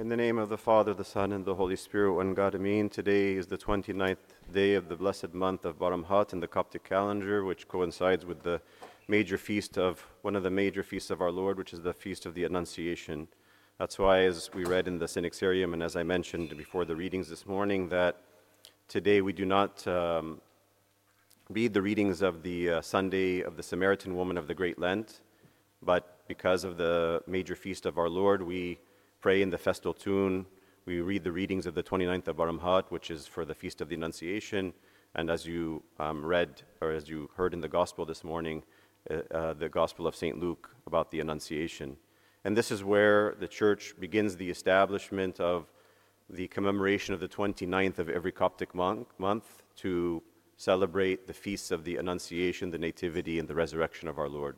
In the name of the Father, the Son, and the Holy Spirit, one God, Amen. Today is the 29th day of the blessed month of Baramhat in the Coptic calendar, which coincides with the major feast of, one of the major feasts of our Lord, which is the Feast of the Annunciation. That's why, as we read in the Synaxarium, and as I mentioned before the readings this morning, that today we do not read the readings of the Sunday of the Samaritan woman of the Great Lent, but because of the major feast of our Lord, we pray in the festal tune. We read the readings of the 29th of Baramhat, which is for the Feast of the Annunciation, and as you read, or as you heard in the Gospel this morning, the Gospel of St. Luke about the Annunciation. And this is where the Church begins the establishment of the commemoration of the 29th of every Coptic month to celebrate the feasts of the Annunciation, the Nativity, and the Resurrection of our Lord.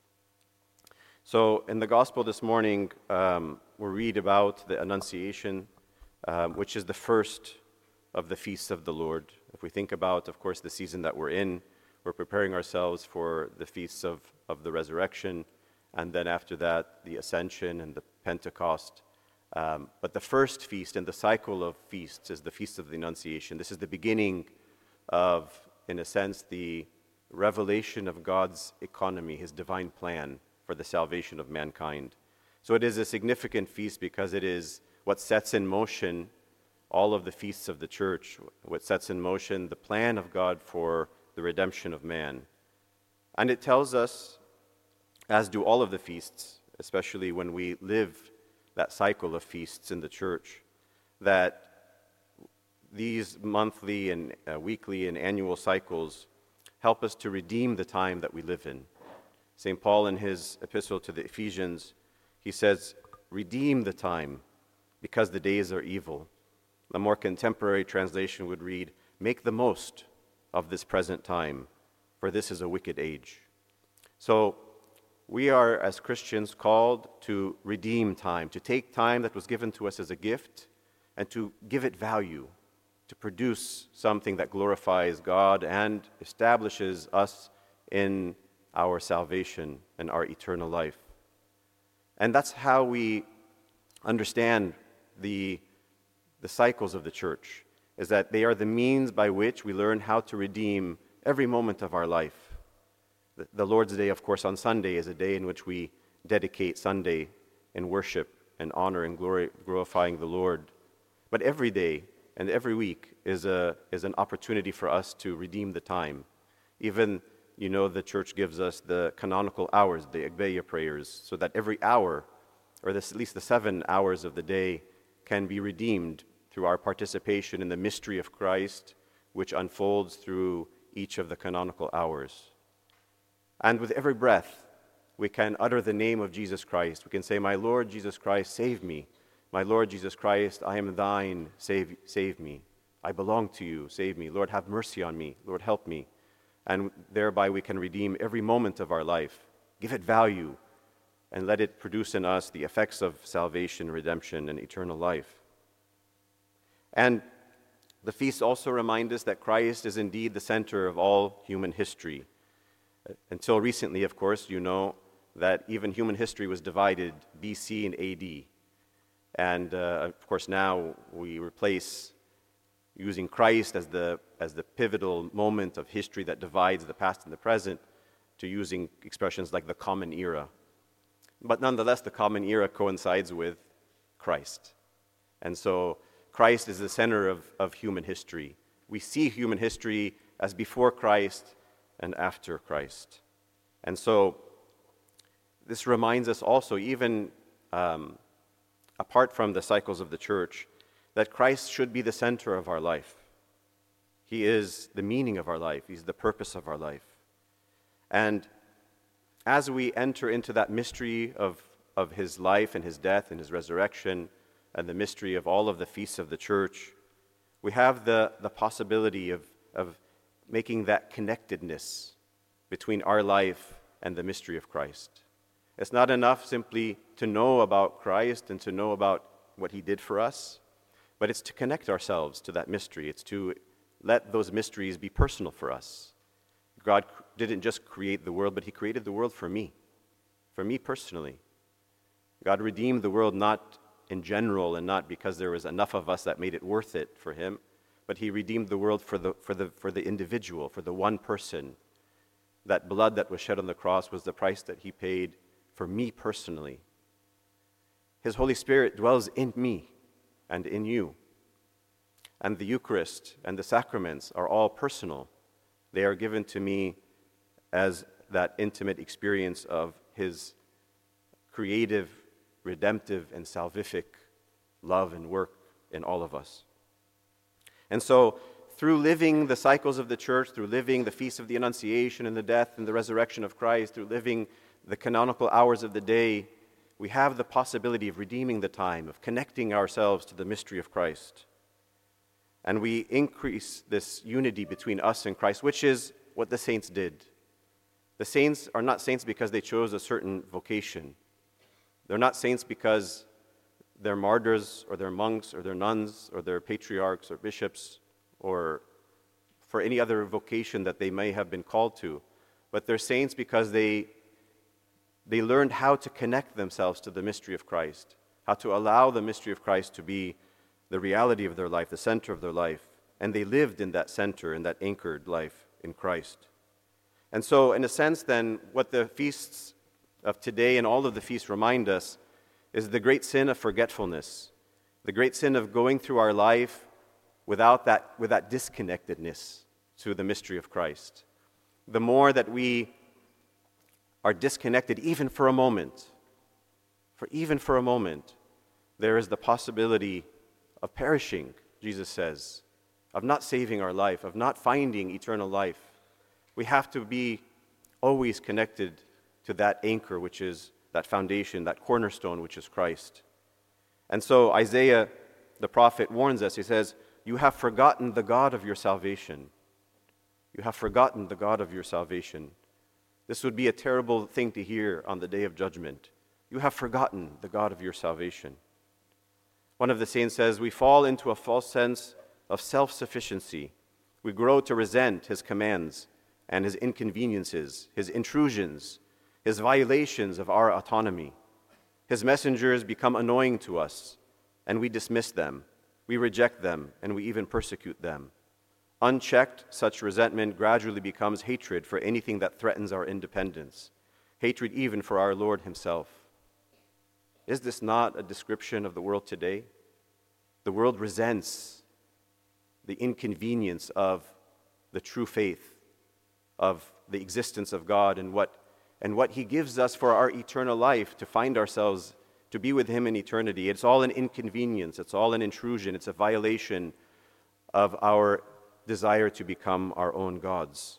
So in the Gospel this morning, we'll read about the Annunciation, which is the first of the feasts of the Lord. If we think about, of course, the season that we're in, we're preparing ourselves for the feasts of the Resurrection, and then after that, the Ascension and the Pentecost. But the first feast in the cycle of feasts is the Feast of the Annunciation. This is the beginning of, in a sense, the revelation of God's economy, His divine plan for the salvation of mankind. So it is a significant feast because it is what sets in motion all of the feasts of the Church, what sets in motion the plan of God for the redemption of man. And it tells us, as do all of the feasts, especially when we live that cycle of feasts in the Church, that these monthly and weekly and annual cycles help us to redeem the time that we live in. St. Paul, in his epistle to the Ephesians, he says, "Redeem the time, because the days are evil." A more contemporary translation would read, "Make the most of this present time, for this is a wicked age." So we are, as Christians, called to redeem time, to take time that was given to us as a gift and to give it value, to produce something that glorifies God and establishes us in our salvation and our eternal life. And that's how we understand the cycles of the Church, is that they are the means by which we learn how to redeem every moment of our life. The Lord's Day, of course, on Sunday is a day in which we dedicate Sunday in worship and honor and glorifying the Lord. But every day and every week is an opportunity for us to redeem the time. Even, the Church gives us the canonical hours, the Agbeya prayers, so that every hour, or at least the 7 hours of the day, can be redeemed through our participation in the mystery of Christ, which unfolds through each of the canonical hours. And with every breath, we can utter the name of Jesus Christ. We can say, "My Lord Jesus Christ, save me. My Lord Jesus Christ, I am thine, save me. I belong to you, save me. Lord, have mercy on me. Lord, help me." And thereby we can redeem every moment of our life, give it value, and let it produce in us the effects of salvation, redemption, and eternal life. And the feasts also remind us that Christ is indeed the center of all human history. Until recently, of course, you know that even human history was divided BC and AD. And of course now we replace using Christ as the pivotal moment of history that divides the past and the present, to using expressions like the common era. But nonetheless, the common era coincides with Christ. And so Christ is the center of human history. We see human history as before Christ and after Christ. And so this reminds us also, even apart from the cycles of the Church, that Christ should be the center of our life. He is the meaning of our life. He's the purpose of our life. And as we enter into that mystery of His life and His death and His resurrection, and the mystery of all of the feasts of the Church, we have the possibility of making that connectedness between our life and the mystery of Christ. It's not enough simply to know about Christ and to know about what He did for us, but it's to connect ourselves to that mystery. It's to let those mysteries be personal for us. God didn't just create the world, but He created the world for me personally. God redeemed the world not in general and not because there was enough of us that made it worth it for him, but he redeemed the world for the individual, for the one person. That blood that was shed on the cross was the price that he paid for me personally. His Holy Spirit dwells in me and in you. And the Eucharist and the sacraments are all personal. They are given to me as that intimate experience of his creative, redemptive, and salvific love and work in all of us. And so, through living the cycles of the church, through living the Feast of the Annunciation and the death and the resurrection of Christ, through living the canonical hours of the day, we have the possibility of redeeming the time, of connecting ourselves to the mystery of Christ. And we increase this unity between us and Christ, which is what the saints did. The saints are not saints because they chose a certain vocation. They're not saints because they're martyrs or they're monks or they're nuns or they're patriarchs or bishops or for any other vocation that they may have been called to. But they're saints because they learned how to connect themselves to the mystery of Christ, how to allow the mystery of Christ to be the reality of their life, the center of their life. And they lived in that center, in that anchored life in Christ. And so, in a sense, then, what the feasts of today and all of the feasts remind us is the great sin of forgetfulness, the great sin of going through our life with that disconnectedness to the mystery of Christ. The more that we are disconnected, even for a moment, there is the possibility of perishing, Jesus says, of not saving our life, of not finding eternal life. We have to be always connected to that anchor, which is that foundation, that cornerstone, which is Christ. And so Isaiah, the prophet, warns us. He says, "You have forgotten the God of your salvation. You have forgotten the God of your salvation." This would be a terrible thing to hear on the day of judgment. You have forgotten the God of your salvation. One of the saints says, we fall into a false sense of self-sufficiency. We grow to resent his commands and his inconveniences, his intrusions, his violations of our autonomy. His messengers become annoying to us, and we dismiss them. We reject them, and we even persecute them. Unchecked, such resentment gradually becomes hatred for anything that threatens our independence, hatred even for our Lord himself. Is this not a description of the world today? The world resents the inconvenience of the true faith, of the existence of God and what he gives us for our eternal life, to find ourselves, to be with him in eternity. It's all an inconvenience. It's all an intrusion. It's a violation of our desire to become our own gods.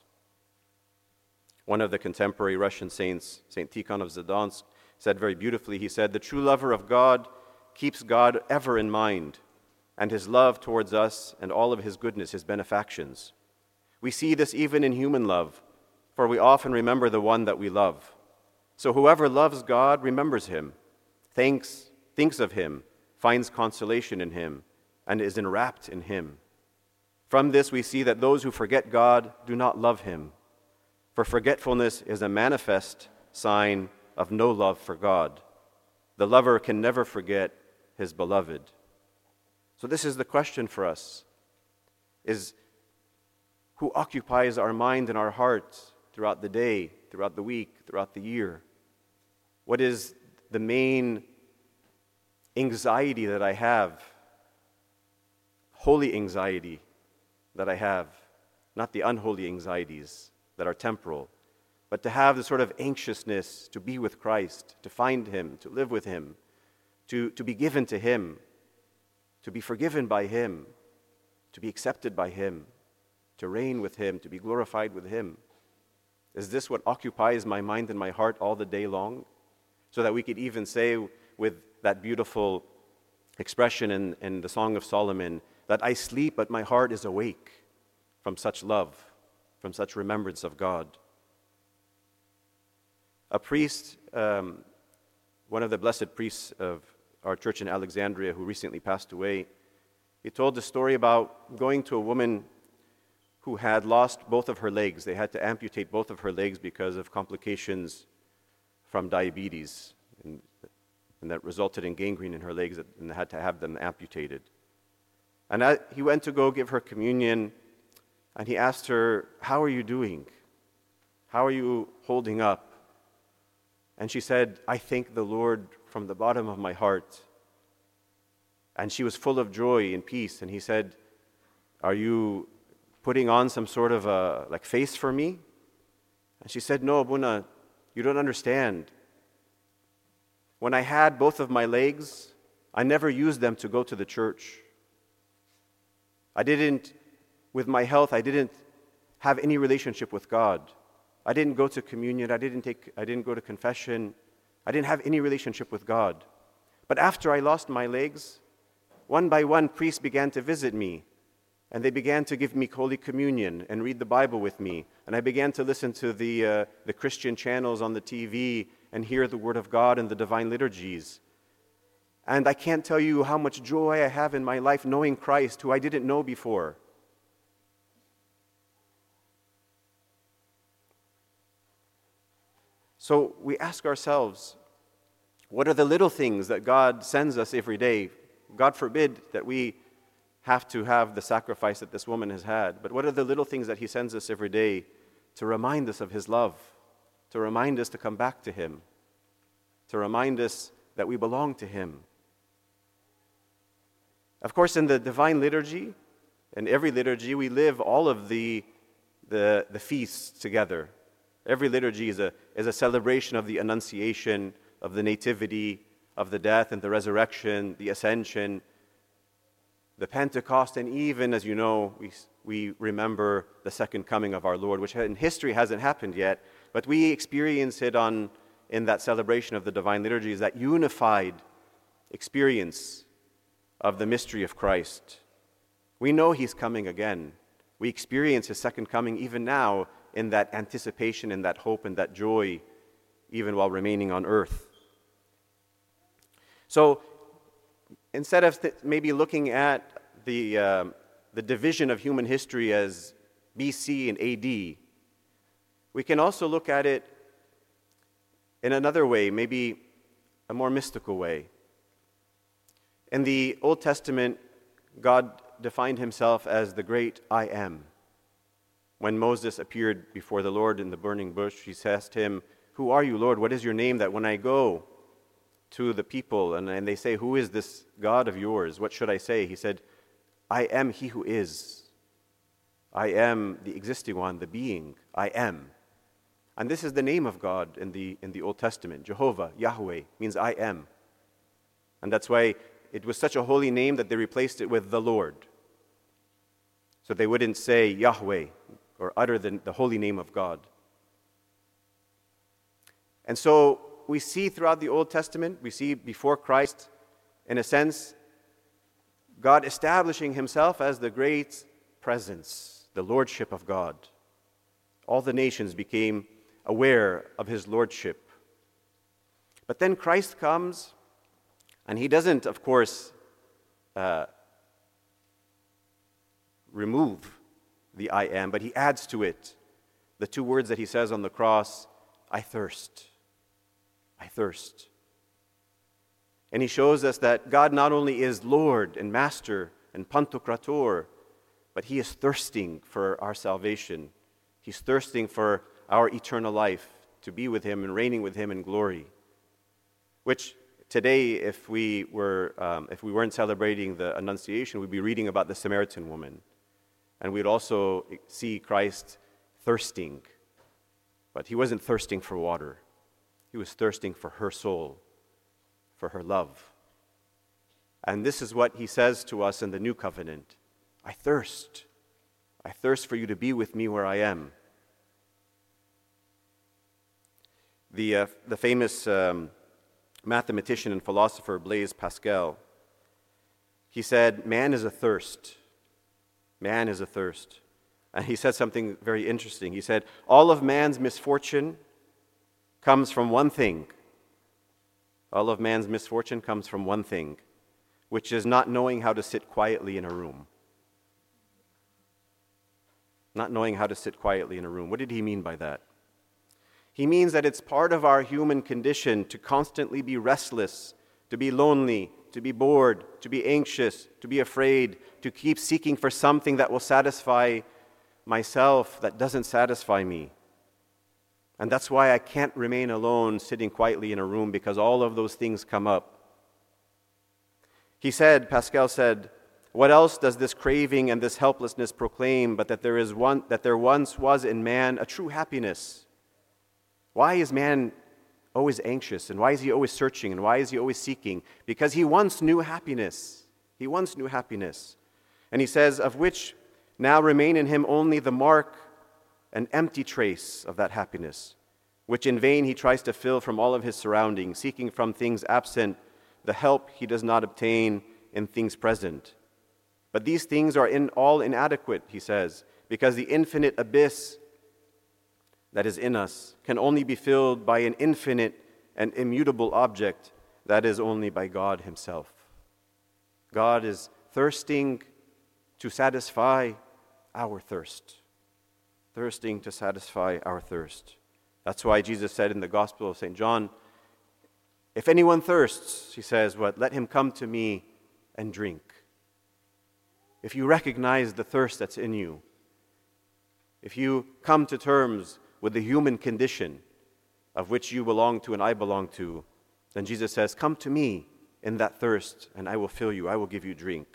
One of the contemporary Russian saints, Saint Tikhon of Zadansk, said very beautifully, he said, "The true lover of God keeps God ever in mind, and his love towards us and all of his goodness, his benefactions. We see this even in human love, for we often remember the one that we love. So whoever loves God remembers him, thinks of him, finds consolation in him, and is enwrapped in him. From this we see that those who forget God do not love him, for forgetfulness is a manifest sign of no love for God. The lover can never forget his beloved." So this is the question for us, is who occupies our mind and our heart throughout the day, throughout the week, throughout the year? What is the main anxiety that I have? Holy anxiety that I have, not the unholy anxieties that are temporal, but to have the sort of anxiousness to be with Christ, to find him, to live with him, to be given to him, to be forgiven by him, to be accepted by him, to reign with him, to be glorified with him. Is this what occupies my mind and my heart all the day long? So that we could even say with that beautiful expression in the Song of Solomon, that I sleep but my heart is awake from such love, from such remembrance of God. A priest, one of the blessed priests of our church in Alexandria who recently passed away, he told the story about going to a woman who had lost both of her legs. They had to amputate both of her legs because of complications from diabetes. And and that resulted in gangrene in her legs and had to have them amputated. And he went to go give her communion, and he asked her, "How are you doing? How are you holding up?" And she said, "I thank the Lord from the bottom of my heart." And she was full of joy and peace. And he said, "Are you putting on some sort of a face for me?" And she said, "No, Buna, you don't understand. When I had both of my legs, I never used them to go to the church. With my health, I didn't have any relationship with God. I didn't go to communion, I didn't go to confession. I didn't have any relationship with God. But after I lost my legs, one by one, priests began to visit me, and they began to give me Holy Communion and read the Bible with me. And I began to listen to the Christian channels on the TV and hear the Word of God and the divine liturgies. And I can't tell you how much joy I have in my life knowing Christ, who I didn't know before." So we ask ourselves, what are the little things that God sends us every day? God forbid that we have to have the sacrifice that this woman has had, but what are the little things that He sends us every day to remind us of His love, to remind us to come back to Him, to remind us that we belong to Him? Of course, in the divine liturgy, in every liturgy, we live all of the feasts together. Every liturgy is a celebration of the Annunciation, of the Nativity, of the death and the resurrection, the Ascension, the Pentecost, and even, as you know, we remember the second coming of our Lord, which in history hasn't happened yet, but we experience it in that celebration of the divine liturgy, is that unified experience of the mystery of Christ. We know He's coming again. We experience His second coming even now in that anticipation, in that hope, and that joy, even while remaining on earth. So instead of maybe looking at the division of human history as BC and AD, we can also look at it in another way, maybe a more mystical way. In the Old Testament, God defined Himself as the great I Am. When Moses appeared before the Lord in the burning bush, He asked him, "Who are you, Lord? What is your name, that when I go to the people and they say, 'Who is this God of yours?' what should I say?" He said, "I am He who is. I am the existing one, the being. I am." And this is the name of God in the Old Testament. Jehovah, Yahweh, means I am. And that's why it was such a holy name that they replaced it with the Lord. So they wouldn't say Yahweh or utter the holy name of God. And so we see throughout the Old Testament, we see before Christ, in a sense, God establishing Himself as the great presence, the lordship of God. All the nations became aware of His lordship. But then Christ comes, and He doesn't, of course, remove the I am, but He adds to it the two words that He says on the cross, "I thirst. I thirst." And He shows us that God not only is Lord and Master and Pantokrator, but He is thirsting for our salvation. He's thirsting for our eternal life, to be with Him and reigning with Him in glory. Which today, if we weren't celebrating the Annunciation, we'd be reading about the Samaritan woman. And we'd also see Christ thirsting. But He wasn't thirsting for water. He was thirsting for her soul, for her love. And this is what He says to us in the New Covenant. I thirst. I thirst for you to be with me where I am. The famous mathematician and philosopher Blaise Pascal, he said, "Man is athirst. Man is athirst." And he said something very interesting. He said, all of man's misfortune comes from one thing. All of man's misfortune comes from one thing, which is not knowing how to sit quietly in a room. Not knowing how to sit quietly in a room. What did he mean by that? He means that it's part of our human condition to constantly be restless to be lonely, to be bored, to be anxious, to be afraid, to keep seeking for something that will satisfy myself that doesn't satisfy me. And that's why I can't remain alone sitting quietly in a room, because all of those things come up. Pascal said, "What else does this craving and this helplessness proclaim but that there once was in man a true happiness?" Why is man always anxious, and why is he always searching, and why is he always seeking? Because he once knew happiness. He once knew happiness. And he says, "Of which now remain in him only the mark, an empty trace of that happiness, which in vain he tries to fill from all of his surroundings, seeking from things absent the help he does not obtain in things present. But these things are all inadequate," he says, "because the infinite abyss that is in us can only be filled by an infinite and immutable object, that is only by God himself." God is thirsting to satisfy our thirst. Thirsting to satisfy our thirst. That's why Jesus said in the Gospel of St. John, "If anyone thirsts," he says, "let him come to me and drink." If you recognize the thirst that's in you, if you come to terms with the human condition of which you belong to and I belong to, then Jesus says, "Come to me in that thirst, and I will fill you, I will give you drink."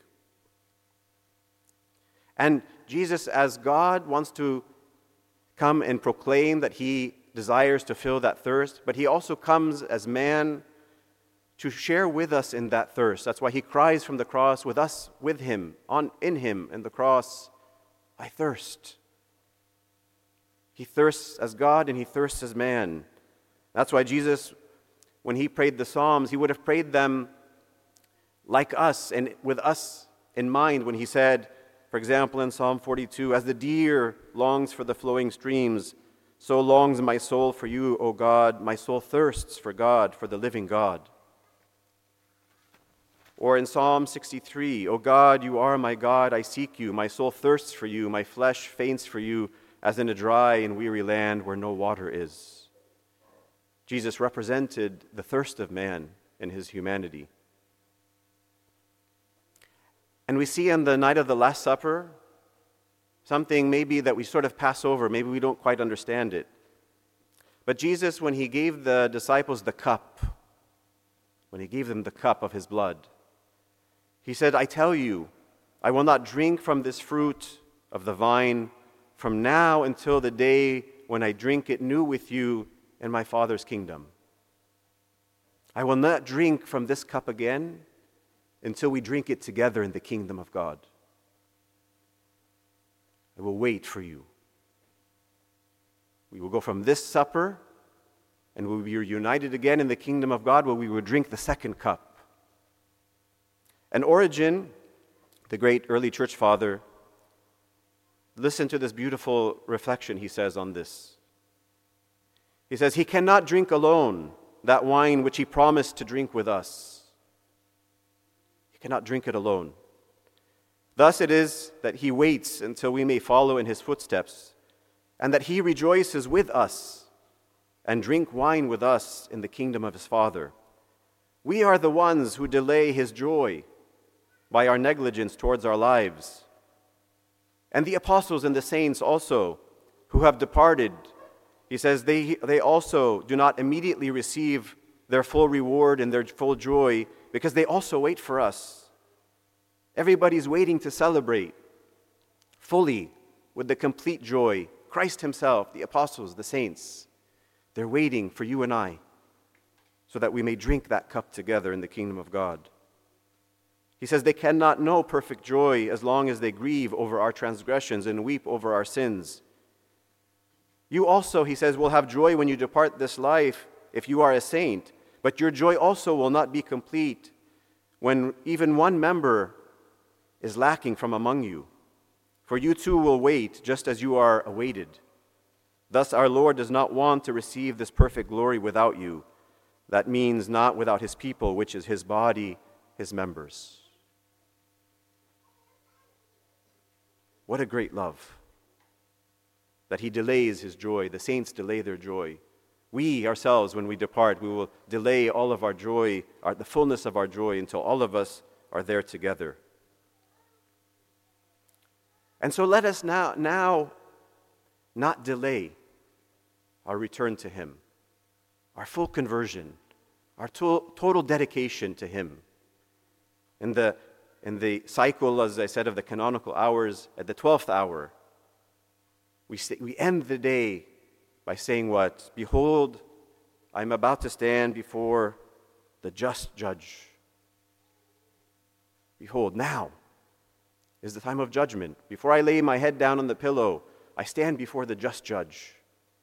And Jesus, as God, wants to come and proclaim that he desires to fill that thirst, but he also comes as man to share with us in that thirst. That's why he cries from the cross with us, with him, in him, in the cross, "I thirst." He thirsts as God and he thirsts as man. That's why Jesus, when he prayed the Psalms, he would have prayed them like us and with us in mind when he said, for example, in Psalm 42, "As the deer longs for the flowing streams, so longs my soul for you, O God. My soul thirsts for God, for the living God." Or in Psalm 63, "O God, you are my God, I seek you. My soul thirsts for you, my flesh faints for you, as in a dry and weary land where no water is." Jesus represented the thirst of man in his humanity. And we see on the night of the Last Supper something maybe that we sort of pass over, maybe we don't quite understand it. But Jesus, when he gave the disciples the cup, when he gave them the cup of his blood, he said, "I tell you, I will not drink from this fruit of the vine from now until the day when I drink it new with you in my Father's kingdom." I will not drink from this cup again until we drink it together in the kingdom of God. I will wait for you. We will go from this supper and we will be reunited again in the kingdom of God, where we will drink the second cup. And Origen, the great early church father, listen to this beautiful reflection he says on this. He says, "He cannot drink alone that wine which he promised to drink with us. He cannot drink it alone. Thus it is that he waits until we may follow in his footsteps, and that he rejoices with us and drink wine with us in the kingdom of his Father. We are the ones who delay his joy by our negligence towards our lives. And the apostles and the saints also, who have departed," he says, they also do not immediately receive their full reward and their full joy, because they also wait for us. Everybody's waiting to celebrate fully with the complete joy. Christ himself, the apostles, the saints, they're waiting for you and I so that we may drink that cup together in the kingdom of God. He says they cannot know perfect joy as long as they grieve over our transgressions and weep over our sins. You also, he says, will have joy when you depart this life if you are a saint, but your joy also will not be complete when even one member is lacking from among you. For you too will wait just as you are awaited. Thus our Lord does not want to receive this perfect glory without you. That means not without his people, which is his body, his members." What a great love that he delays his joy. The saints delay their joy We ourselves, when we depart, we will delay all of our joy, the fullness of our joy, until all of us are there together. And so let us now not delay our return to Him, our full conversion, our total dedication to Him. In the cycle, as I said, of the canonical hours, at the 12th hour, we end the day by saying what? Behold, I am about to stand before the just judge. Behold, now is the time of judgment. Before I lay my head down on the pillow, I stand before the just judge.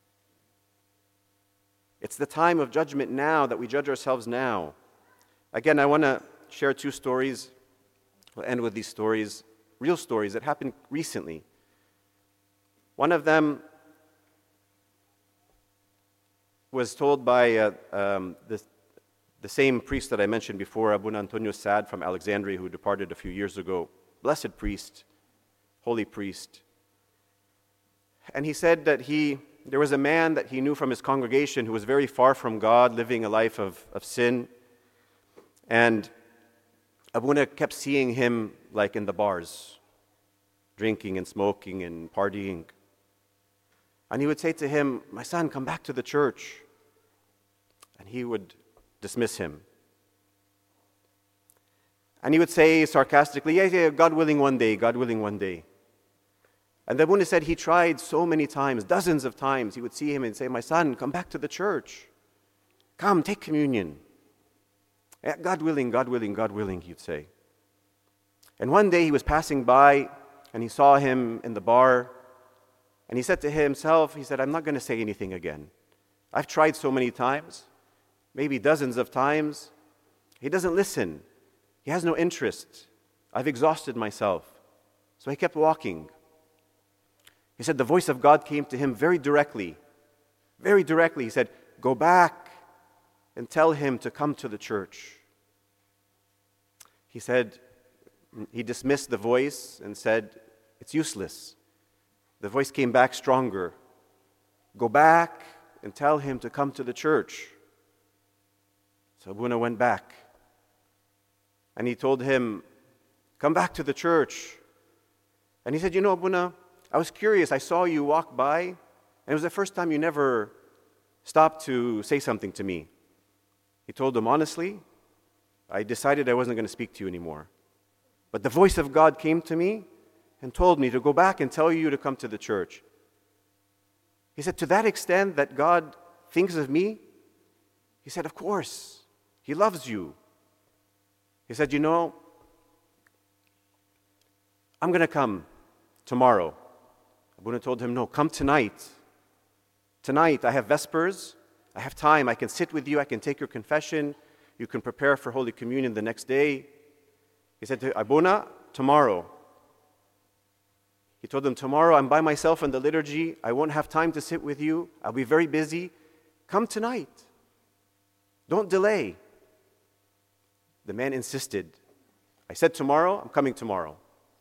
It's the time of judgment now, that we judge ourselves now. Again, I want to share two stories. We'll end with these stories, real stories that happened recently. One of them was told by the same priest that I mentioned before, Abuna Antonio Sad from Alexandria, who departed a few years ago. Blessed priest, holy priest. And he said that there was a man that he knew from his congregation who was very far from God, living a life of sin. And Abuna kept seeing him like in the bars, drinking and smoking and partying. And he would say to him, "My son, come back to the church." And he would dismiss him. And he would say sarcastically, yeah, God willing one day, God willing one day. And the Abuna said he tried so many times, dozens of times. He would see him and say, "My son, come back to the church. Come, take communion." God willing, God willing, God willing, he'd say. And one day he was passing by and he saw him in the bar. And he said to himself, he said, "I'm not going to say anything again. I've tried so many times, maybe dozens of times. He doesn't listen. He has no interest. I've exhausted myself." So he kept walking. He said the voice of God came to him very directly. Very directly. He said, "Go back and tell him to come to the church." He said, he dismissed the voice and said, "It's useless." The voice came back stronger. "Go back and tell him to come to the church." So Abuna went back. And he told him, "Come back to the church." And he said, "You know, Abuna, I was curious. I saw you walk by, and it was the first time you never stopped to say something to me." He told him, "Honestly, I decided I wasn't going to speak to you anymore. But the voice of God came to me and told me to go back and tell you to come to the church." He said, to that extent that God thinks of me? He said, "Of course. He loves you." He said, "You know, I'm going to come tomorrow." Abuna told him, "No, come tonight. Tonight, I have Vespers. I have time. I can sit with you. I can take your confession. You can prepare for Holy Communion the next day." He said to Abuna, "Tomorrow." He told him, "Tomorrow I'm by myself in the liturgy. I won't have time to sit with you. I'll be very busy. Come tonight. Don't delay." The man insisted. "I said tomorrow, I'm coming tomorrow."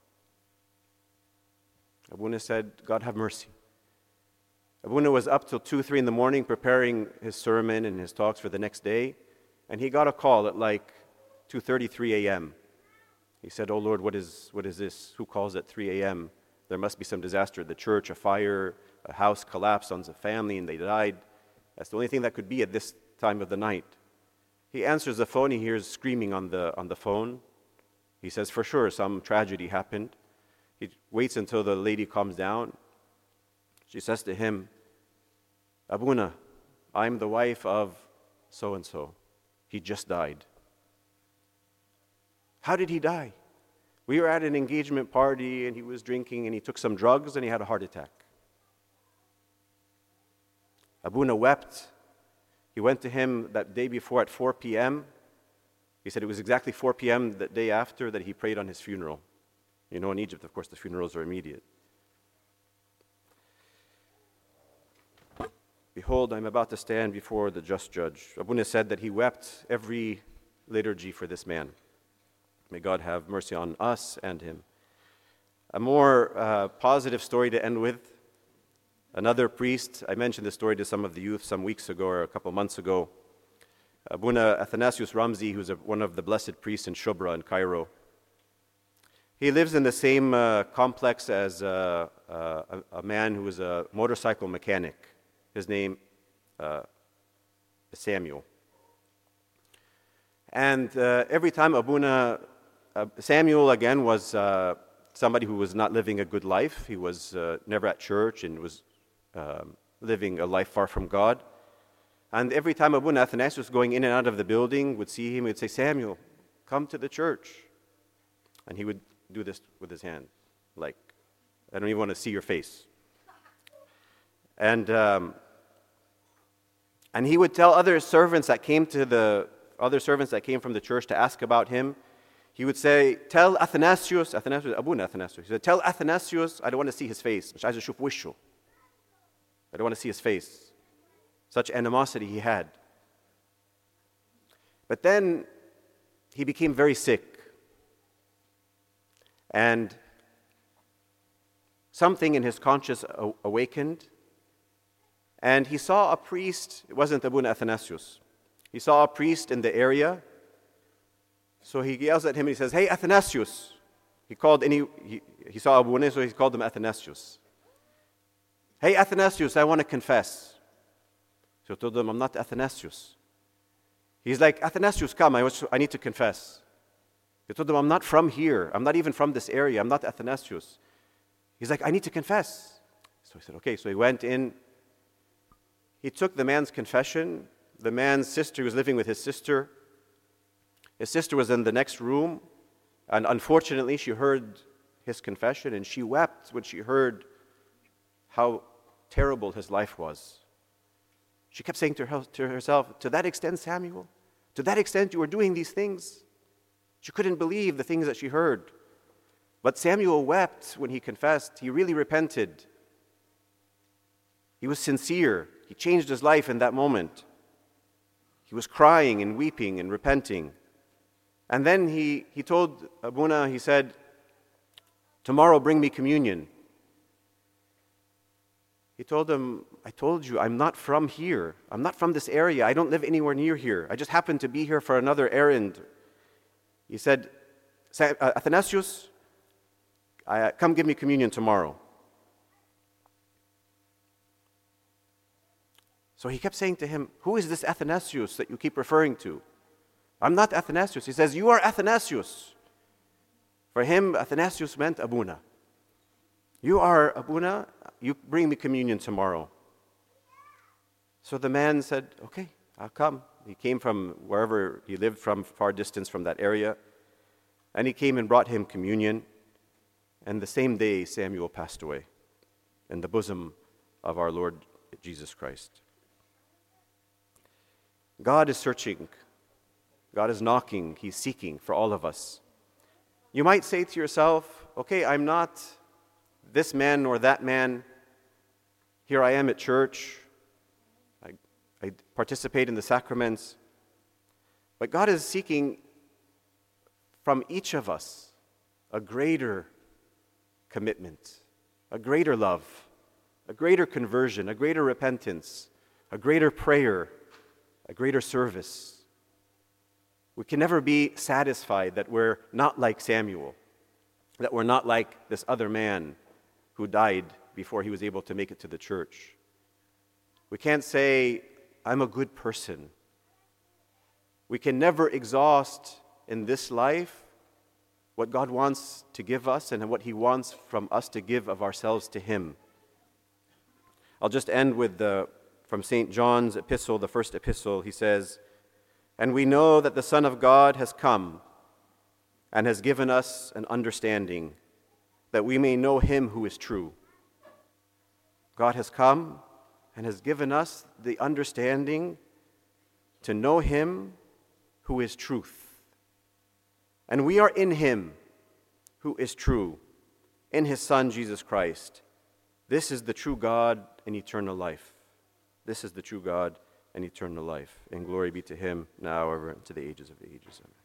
Abuna said, "God have mercy." Abuna was up till 2, 3 in the morning preparing his sermon and his talks for the next day, and he got a call at like 2:33 a.m. He said, "Oh Lord, what is this? Who calls at 3 a.m.? There must be some disaster at the church, a fire, a house collapsed on the family and they died. That's the only thing that could be at this time of the night." He answers the phone, he hears screaming on the phone. He says, "For sure, some tragedy happened." He waits until the lady calms down. She says to him, "Abuna, I'm the wife of so-and-so. He just died." How did he die? We were at an engagement party and he was drinking and he took some drugs and he had a heart attack. Abuna wept. He went to him that day before at 4 p.m. He said it was exactly 4 p.m. the day after that he prayed on his funeral. You know, in Egypt, of course, the funerals are immediate. "Behold, I'm about to stand before the just judge." Abuna said that he wept every liturgy for this man. May God have mercy on us and him. A more positive story to end with. Another priest, I mentioned this story to some of the youth some weeks ago or a couple months ago. Abuna Athanasius Ramzi, who's one of the blessed priests in Shubra in Cairo. He lives in the same complex as a man who was a motorcycle mechanic. His name is Samuel. And every time Samuel again was somebody who was not living a good life. He was never at church and was living a life far from God. And every time Abuna Athanasius was going in and out of the building, would see him, he would say, "Samuel, come to the church." And he would do this with his hand, like, "I don't even want to see your face." And he would tell other servants that came from the church to ask about him. He would say, "Tell Athanasius, Abuna Athanasius. He said, "Tell Athanasius, I don't want to see his face. I don't want to see his face." Such animosity he had. But then he became very sick. And something in his conscience awakened. And he saw a priest. It wasn't Abuna Athanasius. He saw a priest in the area. So he yells at him and he says, "Hey, Athanasius." He saw Abuna, so he called him Athanasius. "Hey, Athanasius, I want to confess." So he told him, "I'm not Athanasius." He's like, "Athanasius, come, I need to confess." He told him, "I'm not from here. I'm not even from this area. I'm not Athanasius." He's like, "I need to confess." So he said, "Okay." So he went in. He took the man's confession. The man's sister was living with his sister. His sister was in the next room. And unfortunately, she heard his confession. And she wept when she heard how terrible his life was. She kept saying to herself, "To that extent, Samuel, to that extent you were doing these things." She couldn't believe the things that she heard. But Samuel wept when he confessed. He really repented. He was sincere. He changed his life in that moment. He was crying and weeping and repenting. And then he told Abuna, he said, "Tomorrow bring me communion." He told him, "I told you, I'm not from here. I'm not from this area. I don't live anywhere near here. I just happened to be here for another errand." He said, "Athanasius, come give me communion tomorrow." So he kept saying to him, "Who is this Athanasius that you keep referring to?" "I'm not Athanasius." He says, "You are Athanasius." For him, Athanasius meant Abuna. "You are Abuna. You bring me communion tomorrow." So the man said, "Okay, I'll come." He came from wherever he lived, from far distance from that area. And he came and brought him communion. And the same day, Samuel passed away in the bosom of our Lord Jesus Christ. God is searching. God is knocking. He's seeking for all of us. You might say to yourself, "Okay, I'm not this man nor that man. Here I am at church. I participate in the sacraments." But God is seeking from each of us a greater commitment, a greater love, a greater conversion, a greater repentance, a greater prayer, a greater service. We can never be satisfied that we're not like Samuel, that we're not like this other man who died before he was able to make it to the church. We can't say, "I'm a good person." We can never exhaust in this life what God wants to give us and what He wants from us to give of ourselves to Him. I'll just end with from St. John's epistle, the first epistle. He says, "And we know that the Son of God has come and has given us an understanding, that we may know Him who is true." God has come and has given us the understanding to know Him who is truth. And we are in Him who is true, in His Son, Jesus Christ. This is the true God and eternal life. This is the true God and eternal life. And glory be to Him now, ever, and to the ages of the ages. Amen.